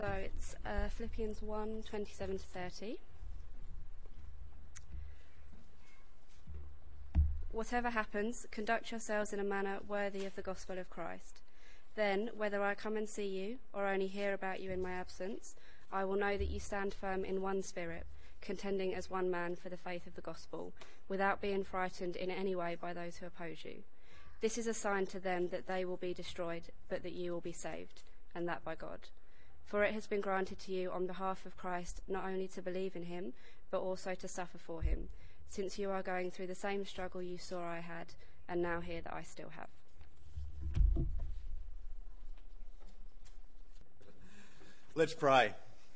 So it's Philippians 1, 27 to 30. Whatever happens, conduct yourselves in a manner worthy of the gospel of Christ. Then, whether I come and see you or only hear about you in my absence, I will know that you stand firm in one spirit, contending as one man for the faith of the gospel, without being frightened in any way by those who oppose you. This is a sign to them that they will be destroyed, but that you will be saved, and that by God. For it has been granted to you on behalf of Christ not only to believe in him, but also to suffer for him, since you are going through the same struggle you saw I had, and now hear that I still have. Let's pray.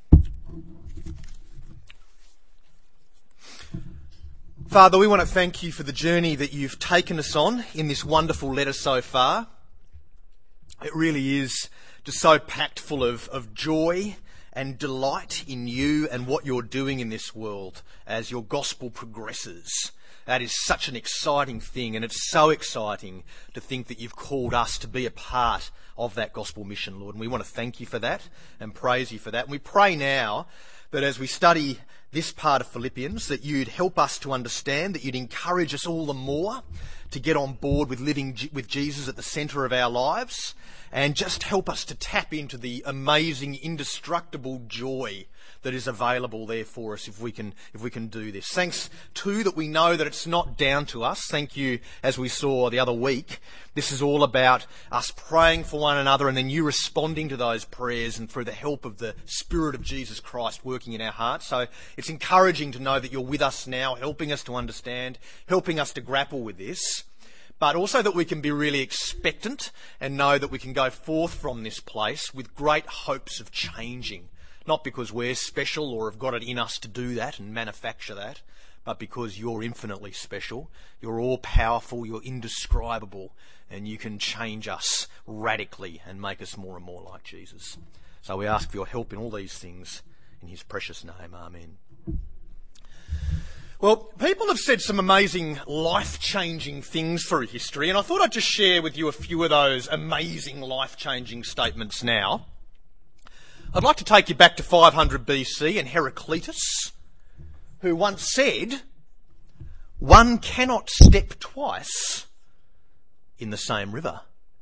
Father, we want to thank you for the journey that you've taken us on in this wonderful letter so far. It really is just so packed full of joy and delight in you and what you're doing in this world as your gospel progresses. That is such an exciting thing, and it's so exciting to think that you've called us to be a part of that gospel mission, Lord. And we want to thank you for that and praise you for that. And we pray now that as we study this part of Philippians, that you'd help us to understand, that you'd encourage us all the more to get on board with living with Jesus at the centre of our lives, and just help us to tap into the amazing, indestructible joy that is available there for us if we can do this. Thanks too that we know that it's not down to us. Thank you, as we saw the other week, this is all about us praying for one another and then you responding to those prayers and through the help of the Spirit of Jesus Christ working in our hearts. So it's encouraging to know that you're with us now, helping us to understand, helping us to grapple with this, but also that we can be really expectant and know that we can go forth from this place with great hopes of changing. Not because we're special or have got it in us to do that and manufacture that, but because you're infinitely special, you're all-powerful, you're indescribable, and you can change us radically and make us more and more like Jesus. So we ask for your help in all these things. In his precious name, amen. Well, people have said some amazing life-changing things through history, and I thought I'd just share with you a few of those amazing life-changing statements now. I'd like to take you back to 500 BC and Heraclitus, who once said, "One cannot step twice in the same river."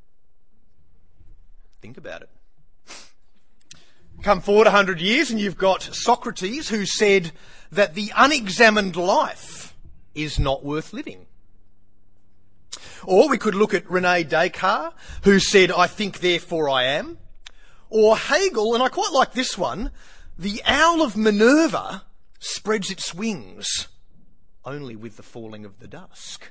Think about it. Come forward 100 years and you've got Socrates, who said that the unexamined life is not worth living. Or we could look at René Descartes, who said, "I think, therefore I am." Or Hegel, and I quite like this one, "The owl of Minerva spreads its wings only with the falling of the dusk."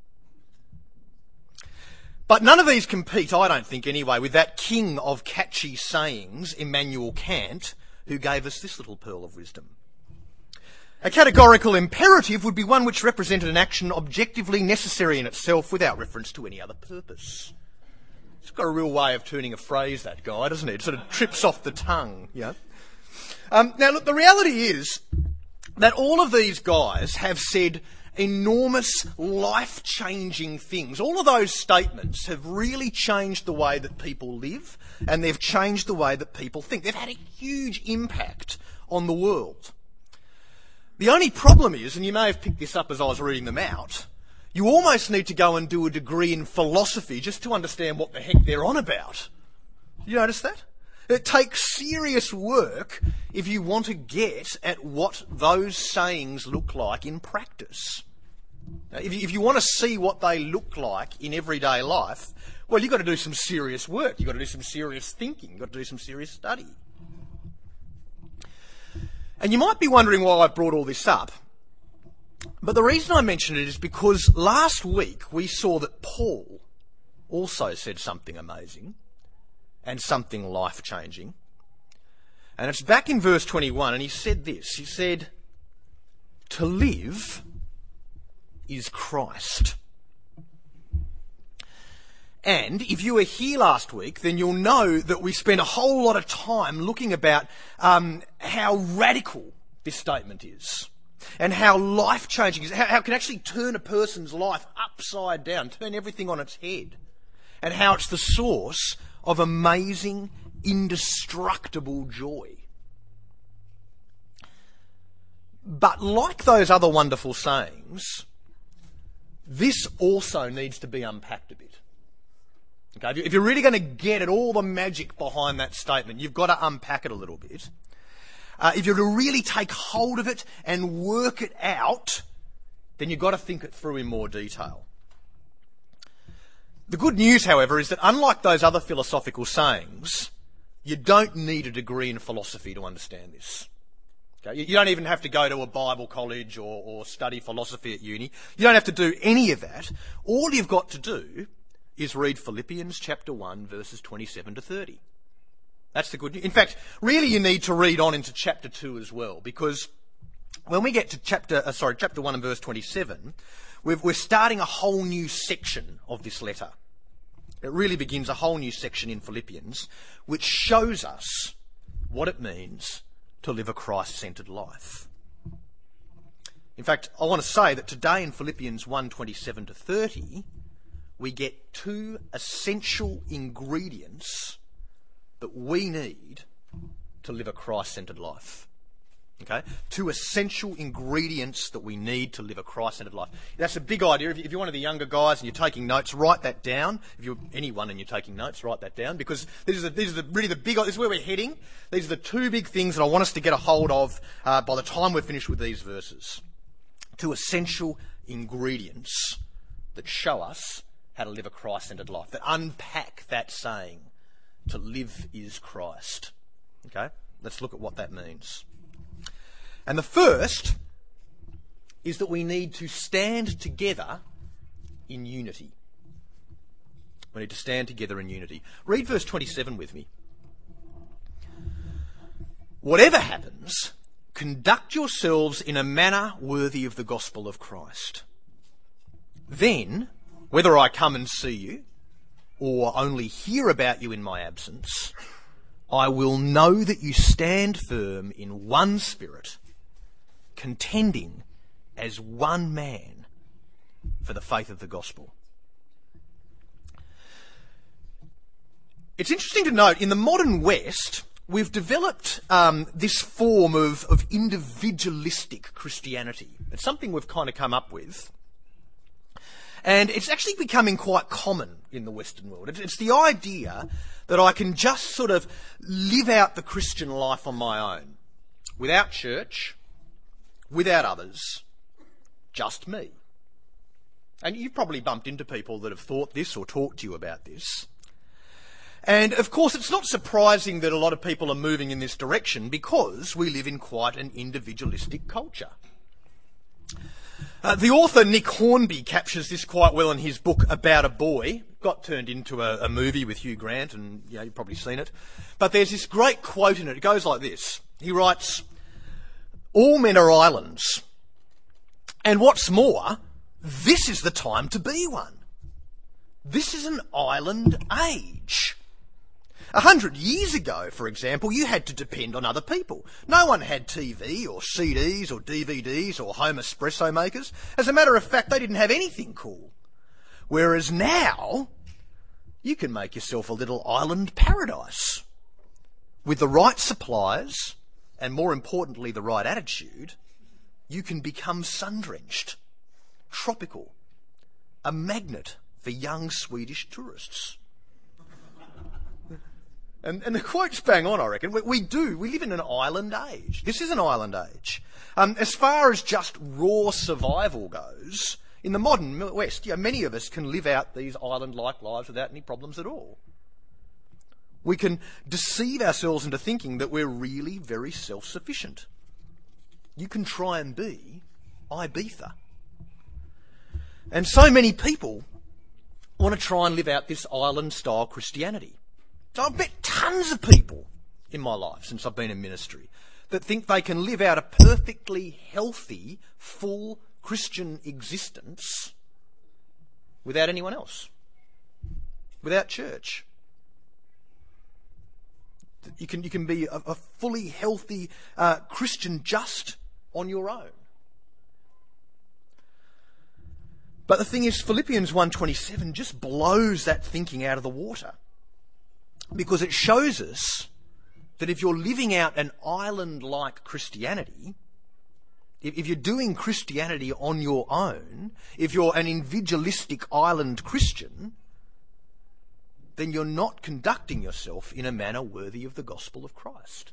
But none of these compete, I don't think anyway, with that king of catchy sayings, Immanuel Kant, who gave us this little pearl of wisdom. A categorical imperative would be one which represented an action objectively necessary in itself without reference to any other purpose. It's got a real way of turning a phrase, that guy, doesn't it? It sort of trips off the tongue, yeah. Now, look, the reality is that all of these guys have said enormous, life-changing things. All of those statements have really changed the way that people live, and they've changed the way that people think. They've had a huge impact on the world. The only problem is, and you may have picked this up as I was reading them out, you almost need to go and do a degree in philosophy just to understand what the heck they're on about. You notice that? It takes serious work if you want to get at what those sayings look like in practice. Now, if you want to see what they look like in everyday life, well, you've got to do some serious work. You've got to do some serious thinking. You've got to do some serious study. And you might be wondering why I brought all this up. But the reason I mention it is because last week we saw that Paul also said something amazing and something life-changing. And it's back in verse 21, and he said this. He said, "To live is Christ." And if you were here last week, then you'll know that we spent a whole lot of time looking about how radical this statement is. And how life-changing it is, how it can actually turn a person's life upside down, turn everything on its head. And how it's the source of amazing, indestructible joy. But like those other wonderful sayings, this also needs to be unpacked a bit. Okay, if you're really going to get at all the magic behind that statement, you've got to unpack it a little bit. If you're to really take hold of it and work it out, then you've got to think it through in more detail. The good news, however, is that unlike those other philosophical sayings, you don't need a degree in philosophy to understand this. Okay? You don't even have to go to a Bible college or study philosophy at uni. You don't have to do any of that. All you've got to do is read Philippians chapter 1, verses 27 to 30. That's the good news. In fact, really you need to read on into chapter 2 as well, because when we get to chapter 1 and verse 27, we're starting a whole new section of this letter. It really begins a whole new section in Philippians, which shows us what it means to live a Christ-centred life. In fact, I want to say that today in Philippians 1, 27 to 30, we get two essential ingredients that we need to live a Christ-centred life. Okay? Two essential ingredients that we need to live a Christ-centred life. That's a big idea. If you're one of the younger guys and you're taking notes, write that down. If you're anyone and you're taking notes, write that down, because this is where we're heading. These are the two big things that I want us to get a hold of by the time we're finished with these verses. Two essential ingredients that show us how to live a Christ-centred life, that unpack that saying, to live is Christ. Okay? Let's look at what that means. And the first is that we need to stand together in unity. We need to stand together in unity. Read verse 27 with me. Whatever happens, conduct yourselves in a manner worthy of the gospel of Christ. Then, whether I come and see you, or only hear about you in my absence, I will know that you stand firm in one spirit, contending as one man for the faith of the gospel. It's interesting to note, in the modern West, we've developed this form of individualistic Christianity. It's something we've kind of come up with. And it's actually becoming quite common in the Western world. It's the idea that I can just sort of live out the Christian life on my own, without church, without others, just me. And you've probably bumped into people that have thought this or talked to you about this. And of course, it's not surprising that a lot of people are moving in this direction, because we live in quite an individualistic culture. The author Nick Hornby captures this quite well in his book About a Boy. Got turned into a movie with Hugh Grant, and you've probably seen it. But there's this great quote in it. It goes like this. He writes, "All men are islands. And what's more, this is the time to be one. This is an island age. 100 years ago, for example, you had to depend on other people. No one had TV or CDs or DVDs or home espresso makers. As a matter of fact, they didn't have anything cool. Whereas now, you can make yourself a little island paradise. With the right supplies, and more importantly, the right attitude, you can become sun-drenched, tropical, a magnet for young Swedish tourists." And the quote's bang on, I reckon. We live in an island age. This is an island age. As far as just raw survival goes, in the modern West, many of us can live out these island-like lives without any problems at all. We can deceive ourselves into thinking that we're really very self-sufficient. You can try and be Ibiza. And so many people want to try and live out this island-style Christianity. So I've met tons of people in my life since I've been in ministry that think they can live out a perfectly healthy, full Christian existence without anyone else, without church. You can be a fully healthy Christian just on your own. But the thing is, Philippians 1:27 just blows that thinking out of the water. because it shows us that if you're living out an island-like Christianity, if you're doing Christianity on your own, if you're an individualistic island Christian, then you're not conducting yourself in a manner worthy of the gospel of Christ.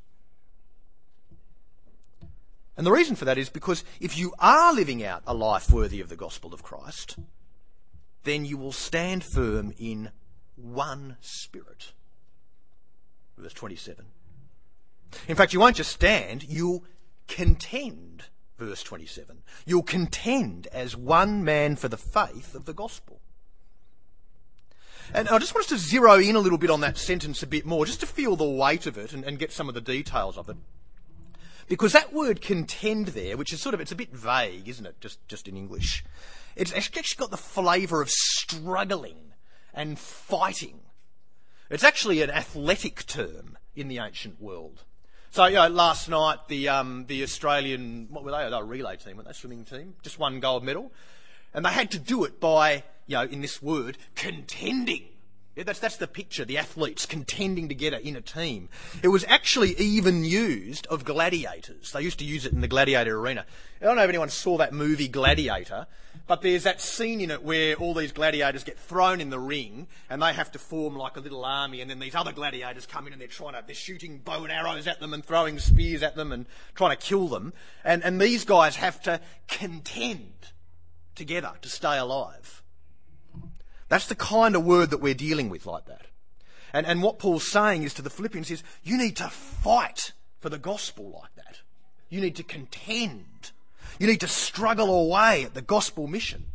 And the reason for that is because if you are living out a life worthy of the gospel of Christ, then you will stand firm in one spirit. Verse 27. In fact, you won't just stand, you'll contend. Verse 27. You'll contend as one man for the faith of the gospel. And I just want us to zero in a little bit on that sentence a bit more, just to feel the weight of it and get some of the details of it. Because that word contend there, which is sort of, it's a bit vague, isn't it, just in English. It's actually got the flavour of struggling and fighting. It's actually an athletic term in the ancient world. So, last night, the Australian, what were they? They were a relay team, weren't they? Swimming team. Just won gold medal. And they had to do it by, in this word, contending. Yeah, that's the picture, the athletes contending together in a team. It was actually even used of gladiators. They used to use it in the gladiator arena. I don't know if anyone saw that movie Gladiator, but there's that scene in it where all these gladiators get thrown in the ring and they have to form like a little army, and then these other gladiators come in and they're shooting bow and arrows at them and throwing spears at them and trying to kill them. And these guys have to contend together to stay alive. That's the kind of word that we're dealing with like that. And what Paul's saying is to the Philippians is, you need to fight for the gospel like that. You need to contend. You need to struggle away at the gospel mission.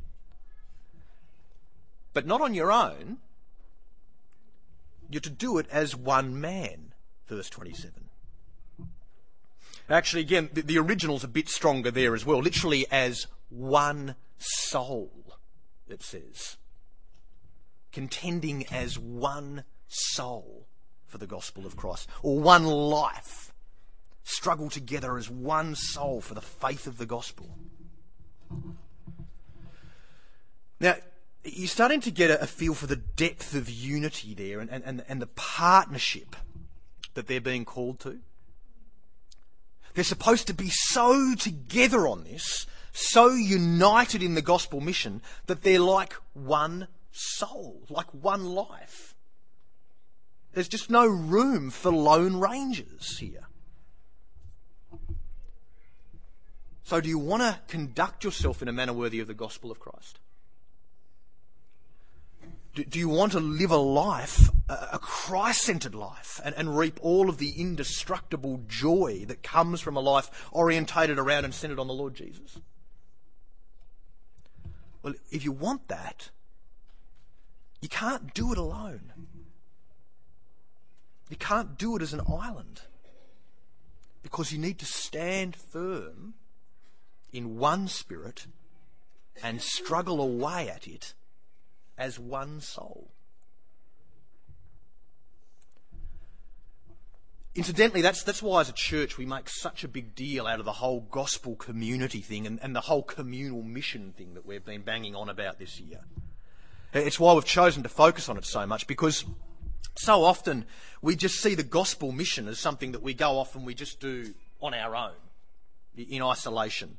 But not on your own. You're to do it as one man, verse 27. Actually, again, the original's a bit stronger there as well. Literally as one soul, it says. Contending as one soul for the gospel of Christ, or one life. Struggle together as one soul for the faith of the gospel. Now, you're starting to get a feel for the depth of unity there and the partnership that they're being called to. They're supposed to be so together on this, so united in the gospel mission, that they're like one soul, like one life. There's just no room for lone rangers here. So do you want to conduct yourself in a manner worthy of the gospel of Christ? Do you want to live a life, a Christ-centred life, and reap all of the indestructible joy that comes from a life orientated around and centred on the Lord Jesus? Well, if you want that, you can't do it alone. You can't do it as an island. Because you need to stand firm in one spirit and struggle away at it as one soul. Incidentally, that's why as a church we make such a big deal out of the whole gospel community thing and the whole communal mission thing that we've been banging on about this year. It's why we've chosen to focus on it so much, because so often we just see the gospel mission as something that we go off and we just do on our own, in isolation.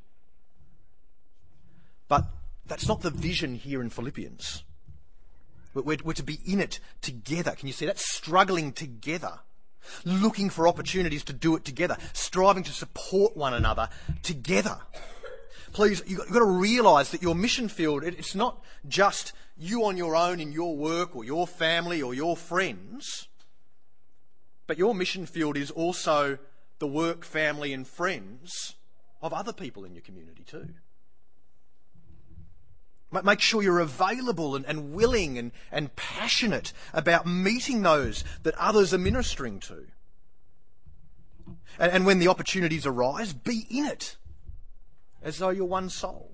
But that's not the vision here in Philippians. We're to be in it together. Can you see that? Struggling together. Looking for opportunities to do it together. Striving to support one another together. Please, you've got to realise that your mission field, it's not just you on your own in your work or your family or your friends, but your mission field is also the work, family and friends of other people in your community too. Make sure you're available and willing and passionate about meeting those that others are ministering to. And when the opportunities arise, be in it as though you're one soul.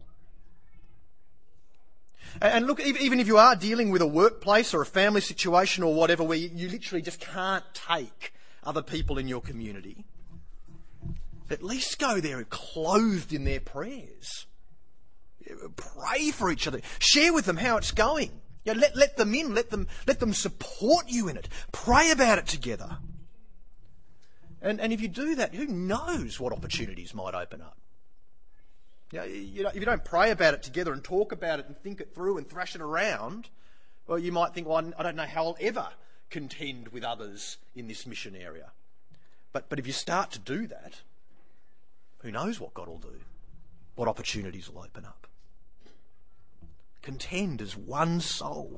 And look, even if you are dealing with a workplace or a family situation or whatever where you literally just can't take other people in your community, at least go there clothed in their prayers. Pray for each other. Share with them how it's going. Yeah, let them in. Let them support you in it. Pray about it together. And if you do that, who knows what opportunities might open up? If you don't pray about it together and talk about it and think it through and thrash it around, well, you might think, well, I don't know how I'll ever contend with others in this mission area. But if you start to do that, who knows what God will do? What opportunities will open up? Contend as one soul.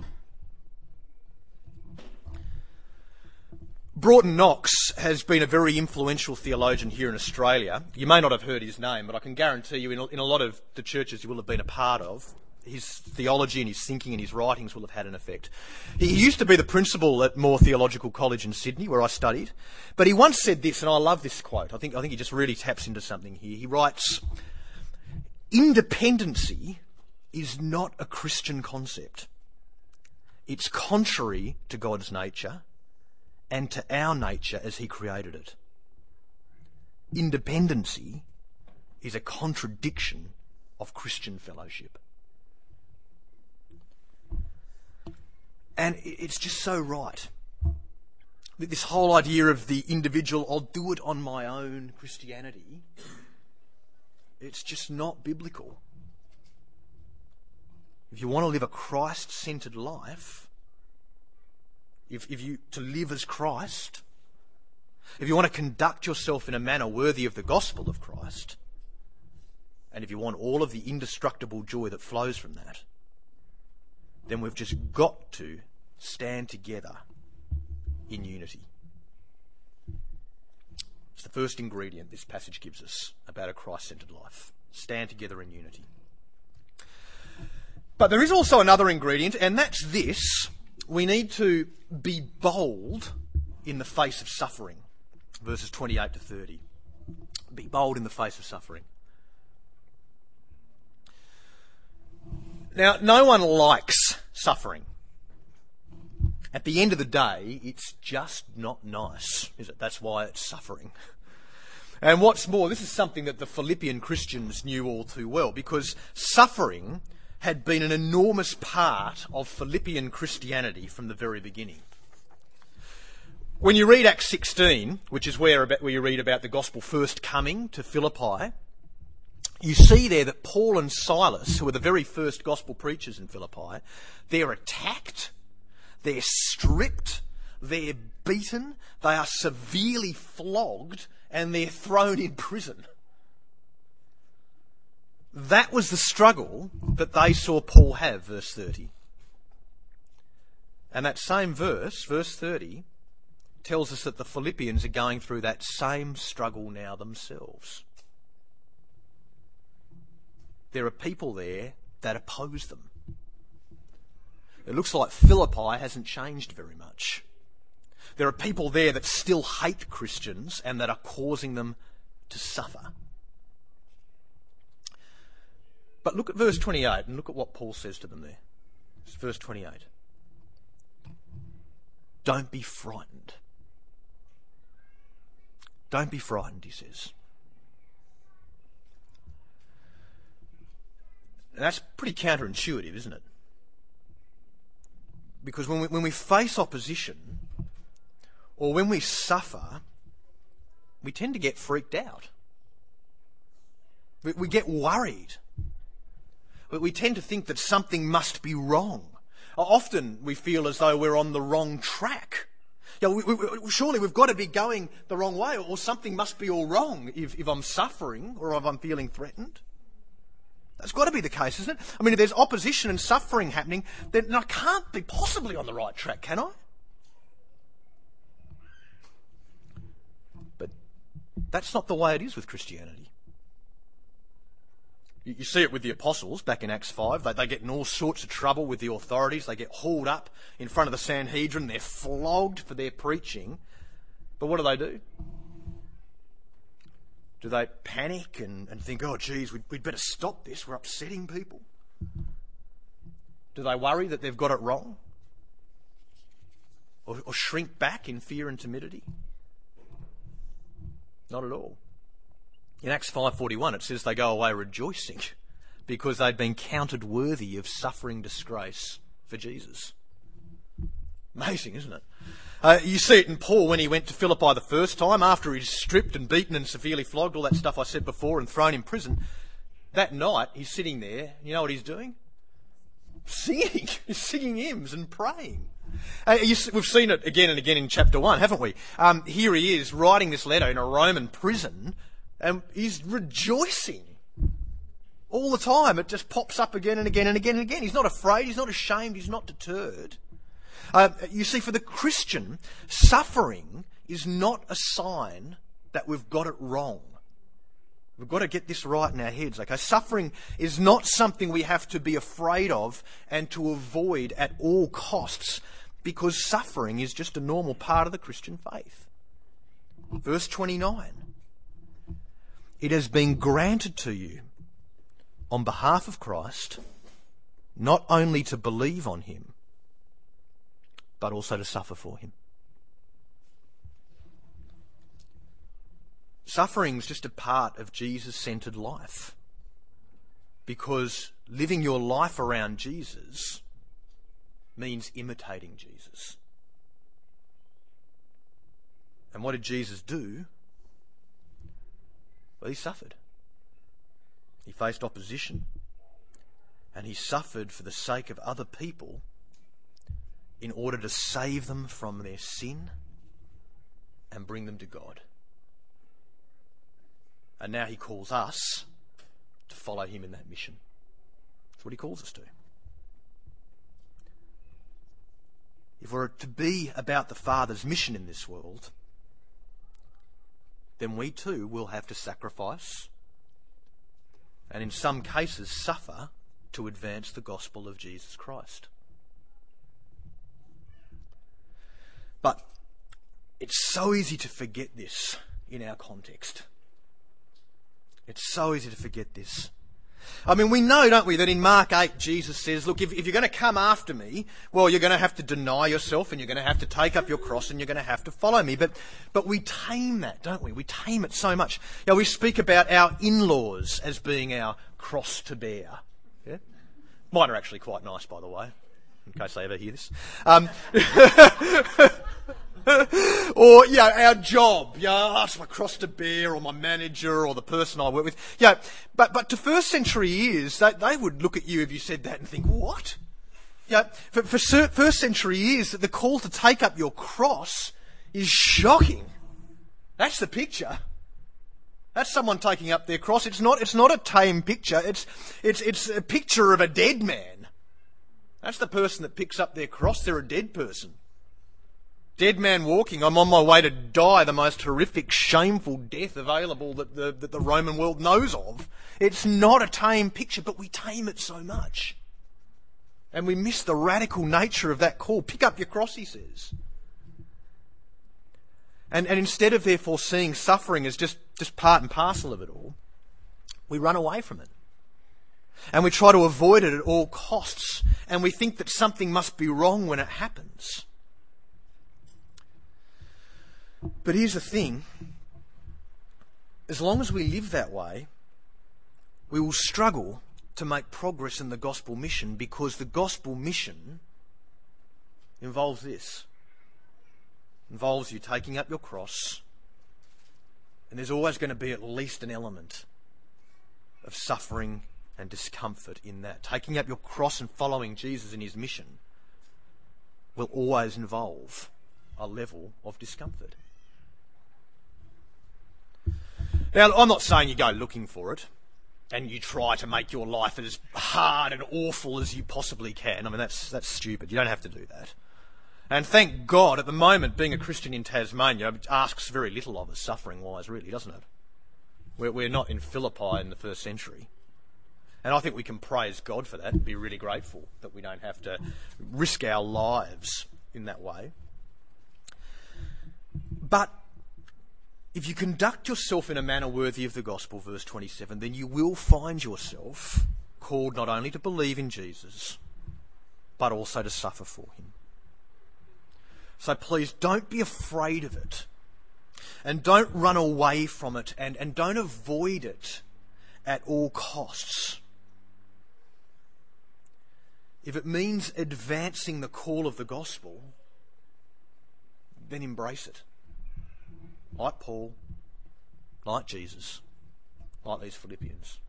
Broughton Knox has been a very influential theologian here in Australia. You may not have heard his name, but I can guarantee you in a lot of the churches you will have been a part of, his theology and his thinking and his writings will have had an effect. He used to be the principal at Moore Theological College in Sydney, where I studied, but he once said this, and I love this quote. I think he just really taps into something here. He writes, "Independency is not a Christian concept. It's contrary to God's nature and to our nature as he created it. Independency is a contradiction of Christian fellowship." And it's just so right. This whole idea of the individual, I'll do it on my own Christianity, it's just not biblical. If you want to live a Christ-centred life, if you to live as Christ, if you want to conduct yourself in a manner worthy of the gospel of Christ, and if you want all of the indestructible joy that flows from that, then we've just got to stand together in unity. It's the first ingredient this passage gives us about a Christ-centred life. Stand together in unity. But there is also another ingredient, and that's this. We need to be bold in the face of suffering. Verses 28 to 30. Be bold in the face of suffering. Now, no one likes suffering. At the end of the day, it's just not nice, is it? That's why it's suffering. And what's more, this is something that the Philippian Christians knew all too well, because suffering had been an enormous part of Philippian Christianity from the very beginning. When you read Acts 16, which is where you read about the gospel first coming to Philippi, you see there that Paul and Silas, who were the very first gospel preachers in Philippi, they're attacked, they're stripped, they're beaten, they are severely flogged, and they're thrown in prison. That was the struggle that they saw Paul have, verse 30. And that same verse, verse 30, tells us that the Philippians are going through that same struggle now themselves. There are people there that oppose them. It looks like Philippi hasn't changed very much. There are people there that still hate Christians and that are causing them to suffer. But look at verse 28 and look at what Paul says to them there. It's verse 28. Don't be frightened. Don't be frightened, he says. And that's pretty counterintuitive, isn't it? Because when we face opposition, or when we suffer, we tend to get freaked out. We get worried. We tend to think that something must be wrong. Often we feel as though we're on the wrong track. Surely we've got to be going the wrong way, or something must be all wrong if I'm suffering or if I'm feeling threatened. That's got to be the case, isn't it? I mean, if there's opposition and suffering happening, then I can't be possibly on the right track, can I? But that's not the way it is with Christianity. You see it with the apostles back in Acts 5. They get in all sorts of trouble with the authorities. They get hauled up in front of the Sanhedrin. They're flogged for their preaching. But what do? Do they panic and think, oh, geez, we'd better stop this. We're upsetting people? Do they worry that they've got it wrong? Or shrink back in fear and timidity? Not at all. In Acts 5:41 it says they go away rejoicing because they'd been counted worthy of suffering disgrace for Jesus. Amazing, isn't it? You see it in Paul when he went to Philippi the first time, after he's stripped and beaten and severely flogged, all that stuff I said before, and thrown in prison. That night, he's sitting there. You know what he's doing? Singing. He's singing hymns and praying. We've seen it again and again in chapter 1, haven't we? Here he is writing this letter in a Roman prison, and he's rejoicing all the time. It just pops up again and again and again and again. He's not afraid, he's not ashamed, he's not deterred. You see, for the Christian, suffering is not a sign that we've got it wrong. We've got to get this right in our heads, okay? Suffering is not something we have to be afraid of and to avoid at all costs, because suffering is just a normal part of the Christian faith. Verse 29. It has been granted to you on behalf of Christ not only to believe on him, but also to suffer for him. Suffering is just a part of Jesus-centered life, because living your life around Jesus means imitating Jesus. And what did Jesus do? Well, he suffered. He faced opposition, and he suffered for the sake of other people in order to save them from their sin and bring them to God. And now he calls us to follow him in that mission. That's what he calls us to. If we're to be about the Father's mission in this world, then we too will have to sacrifice and in some cases suffer to advance the gospel of Jesus Christ. But it's so easy to forget this in our context. It's so easy to forget this. I mean, we know, don't we, that in Mark 8, Jesus says, look, if you're going to come after me, well, you're going to have to deny yourself and you're going to have to take up your cross and you're going to have to follow me. But we tame that, don't we? We tame it so much. You know, we speak about our in-laws as being our cross to bear. Yeah? Mine are actually quite nice, by the way, in case they ever hear this. Or, you know, our job, you know, that's my cross to bear, or my manager, or the person I work with. You know, but to first century ears, they would look at you if you said that and think, what? You know, for first century ears, the call to take up your cross is shocking. That's the picture. That's someone taking up their cross. It's not a tame picture. It's a picture of a dead man. That's the person that picks up their cross. They're a dead person. Dead man walking, I'm on my way to die the most horrific, shameful death available that the Roman world knows of. It's not a tame picture, but we tame it so much. And we miss the radical nature of that call. Pick up your cross, he says. And instead of therefore seeing suffering as just part and parcel of it all, we run away from it. And we try to avoid it at all costs. And we think that something must be wrong when it happens. But here's the thing. As long as we live that way, we will struggle to make progress in the gospel mission, because the gospel mission involves this. It involves you taking up your cross, and there's always going to be at least an element of suffering and discomfort in that. Taking up your cross and following Jesus in his mission will always involve a level of discomfort. Now, I'm not saying you go looking for it and you try to make your life as hard and awful as you possibly can. I mean, that's stupid. You don't have to do that. And thank God, at the moment, being a Christian in Tasmania asks very little of us, suffering-wise, really, doesn't it? We're not in Philippi in the first century. And I think we can praise God for that and be really grateful that we don't have to risk our lives in that way. But if you conduct yourself in a manner worthy of the gospel, verse 27, then you will find yourself called not only to believe in Jesus, but also to suffer for him. So please don't be afraid of it, and don't run away from it, and don't avoid it at all costs. if it means advancing the call of the gospel, then embrace it. Like Paul, like Jesus, like these Philippians.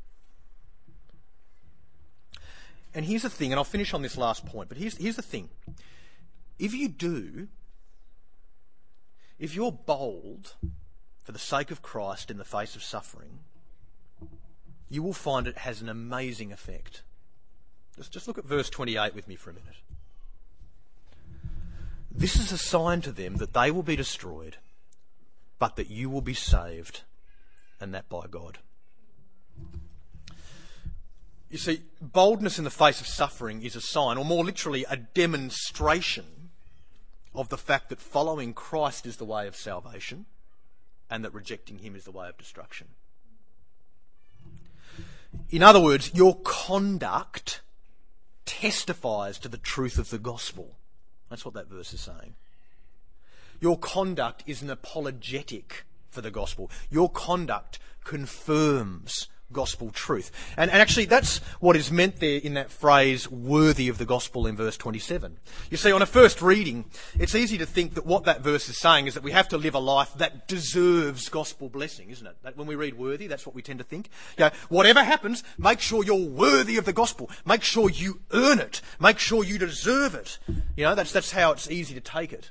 And here's the thing, and I'll finish on this last point, but here's the thing. If you're bold for the sake of Christ in the face of suffering, you will find it has an amazing effect. Just look at verse 28 with me for a minute. This is a sign to them that they will be destroyed, but that you will be saved, and that by God. You see, boldness in the face of suffering is a sign, or more literally, a demonstration of the fact that following Christ is the way of salvation and that rejecting him is the way of destruction. In other words, your conduct testifies to the truth of the gospel. That's what that verse is saying. Your conduct is an apologetic for the gospel. Your conduct confirms gospel truth. And actually that's what is meant there in that phrase, worthy of the gospel, in verse 27. You see, on a first reading, it's easy to think that what that verse is saying is that we have to live a life that deserves gospel blessing, isn't it? That when we read worthy, that's what we tend to think. You know, whatever happens, make sure you're worthy of the gospel. Make sure you earn it. Make sure you deserve it. You know, that's how it's easy to take it.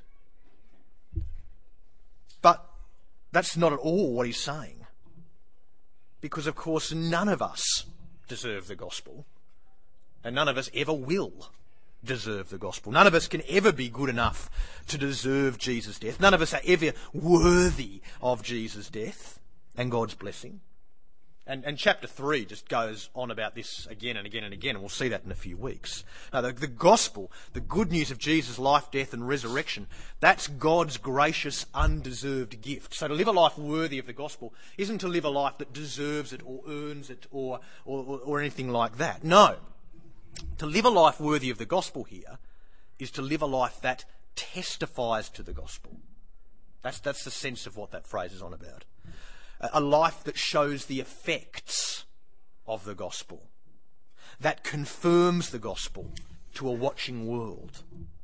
But that's not at all what he's saying. Because, of course, none of us deserve the gospel. And none of us ever will deserve the gospel. None of us can ever be good enough to deserve Jesus' death. None of us are ever worthy of Jesus' death and God's blessing. And chapter 3 just goes on about this again and again and again, and we'll see that in a few weeks. Now, the gospel, the good news of Jesus' life, death and resurrection, that's God's gracious, undeserved gift. So to live a life worthy of the gospel isn't to live a life that deserves it or earns it or anything like that. No. To live a life worthy of the gospel here is to live a life that testifies to the gospel. That's the sense of what that phrase is on about. A life that shows the effects of the gospel, that confirms the gospel to a watching world.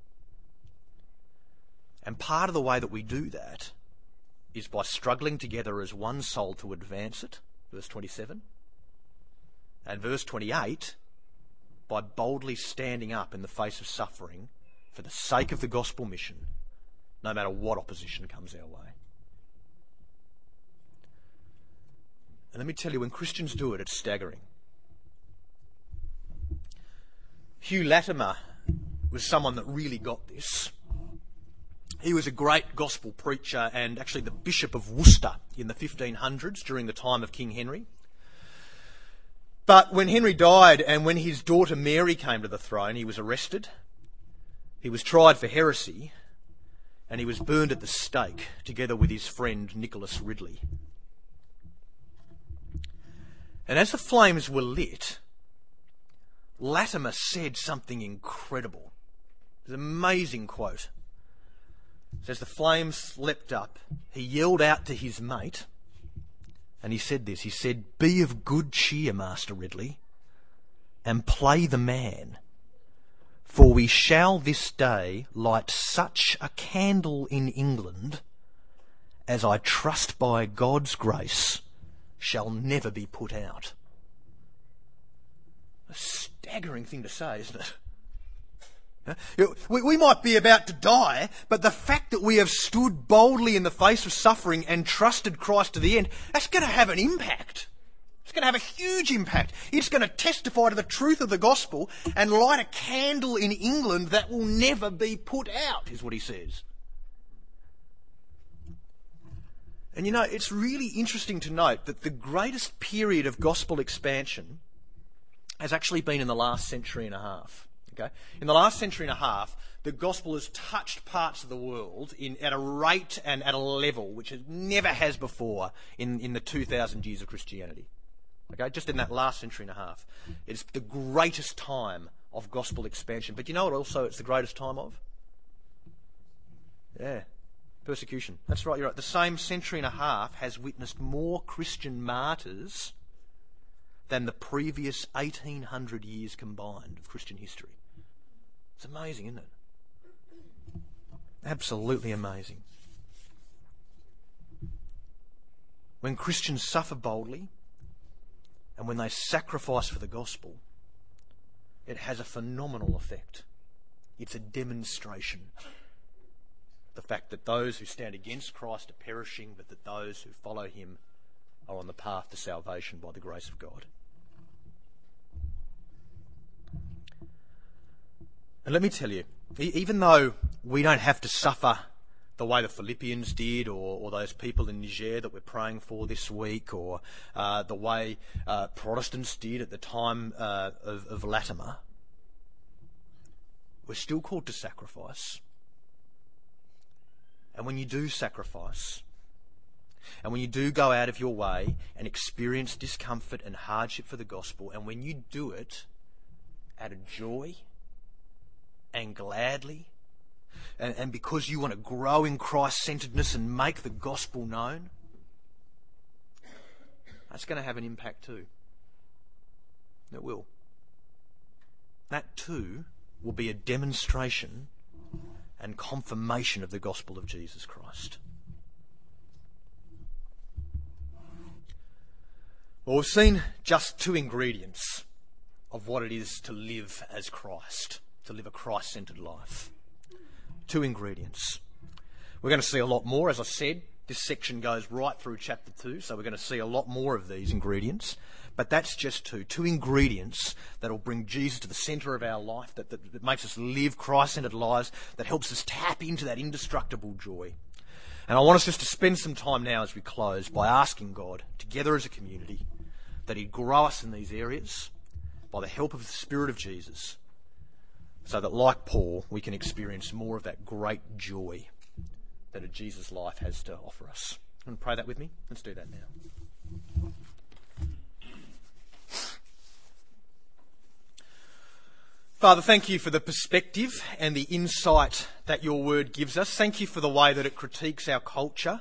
And part of the way that we do that is by struggling together as one soul to advance it, verse 27, and verse 28, by boldly standing up in the face of suffering for the sake of the gospel mission, no matter what opposition comes our way. And let me tell you, when Christians do it, it's staggering. Hugh Latimer was someone that really got this. He was a great gospel preacher and actually the Bishop of Worcester in the 1500s during the time of King Henry. But when Henry died and when his daughter Mary came to the throne, he was arrested, he was tried for heresy, and he was burned at the stake together with his friend Nicholas Ridley. And as the flames were lit, Latimer said something incredible. It's an amazing quote. It says, the flames leapt up, he yelled out to his mate, and he said this. He said, "Be of good cheer, Master Ridley, and play the man, for we shall this day light such a candle in England as I trust by God's grace shall never be put out." A staggering thing to say, isn't it? We might be about to die, but the fact that we have stood boldly in the face of suffering and trusted Christ to the end, that's going to have an impact. It's going to have a huge impact. It's going to testify to the truth of the gospel and light a candle in England that will never be put out, is what he says. And you know, it's really interesting to note that the greatest period of gospel expansion has actually been in the last century and a half. Okay? In the last century and a half, the gospel has touched parts of the world at a rate and at a level which it never has before in the 2,000 years of Christianity. Okay? Just in that last century and a half. It's the greatest time of gospel expansion. But you know what also it's the greatest time of? Yeah. Persecution. That's right, you're right. The same century and a half has witnessed more Christian martyrs than the previous 1,800 years combined of Christian history. It's amazing, isn't it? Absolutely amazing. When Christians suffer boldly and when they sacrifice for the gospel, it has a phenomenal effect. It's a demonstration. The fact that those who stand against Christ are perishing, but that those who follow him are on the path to salvation by the grace of God. And let me tell you, even though we don't have to suffer the way the Philippians did, or those people in Niger that we're praying for this week, or the way Protestants did at the time of Latimer, we're still called to sacrifice. And when you do sacrifice, and when you do go out of your way and experience discomfort and hardship for the gospel, and when you do it out of joy and gladly, and because you want to grow in Christ-centeredness and make the gospel known, that's going to have an impact too. It will. That too will be a demonstration and confirmation of the gospel of Jesus Christ. Well, we've seen just two ingredients of what it is to live as Christ, to live a Christ-centered life. Two ingredients. We're going to see a lot more. As I said, this section goes right through chapter 2, so we're going to see a lot more of these ingredients. But that's just two ingredients that will bring Jesus to the centre of our life, that makes us live Christ-centered lives, that helps us tap into that indestructible joy. And I want us just to spend some time now as we close by asking God, together as a community, that he'd grow us in these areas by the help of the Spirit of Jesus, so that, like Paul, we can experience more of that great joy that a Jesus life has to offer us. Want to pray that with me? Let's do that now. Father, thank you for the perspective and the insight that your word gives us. Thank you for the way that it critiques our culture.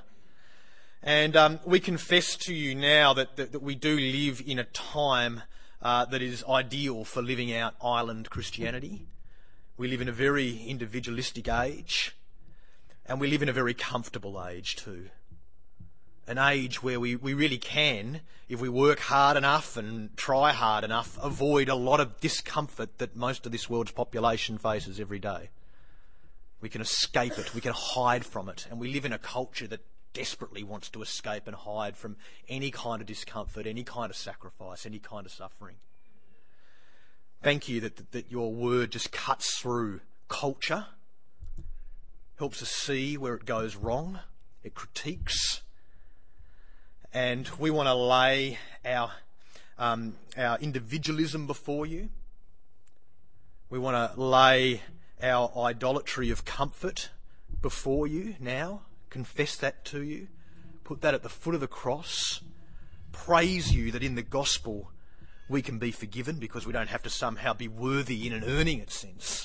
And we confess to you now that we do live in a time that is ideal for living out island Christianity. We live in a very individualistic age, and we live in a very comfortable age too. An age where we really can, if we work hard enough and try hard enough, avoid a lot of discomfort that most of this world's population faces every day. We can escape it, we can hide from it, and we live in a culture that desperately wants to escape and hide from any kind of discomfort, any kind of sacrifice, any kind of suffering. Thank you that your word just cuts through culture, helps us see where it goes wrong, it critiques, and we want to lay our individualism before you. We want to lay our idolatry of comfort before you now, confess that to you, put that at the foot of the cross, praise you that in the gospel we can be forgiven because we don't have to somehow be worthy in an earning it sense.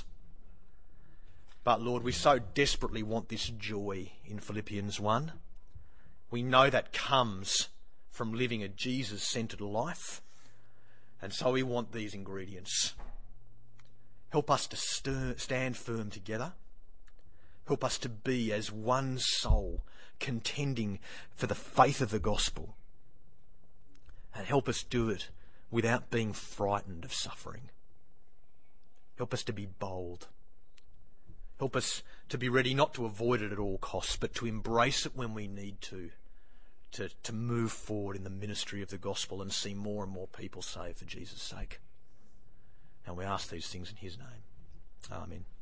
But Lord, we so desperately want this joy in Philippians 1. We know that comes from living a Jesus-centered life, and so we want these ingredients. Help us to stand firm together. Help us to be as one soul, contending for the faith of the gospel. And help us do it without being frightened of suffering. Help us to be bold. Help us to be ready not to avoid it at all costs, but to embrace it when we need to move forward in the ministry of the gospel and see more and more people saved for Jesus' sake. And we ask these things in his name. Amen.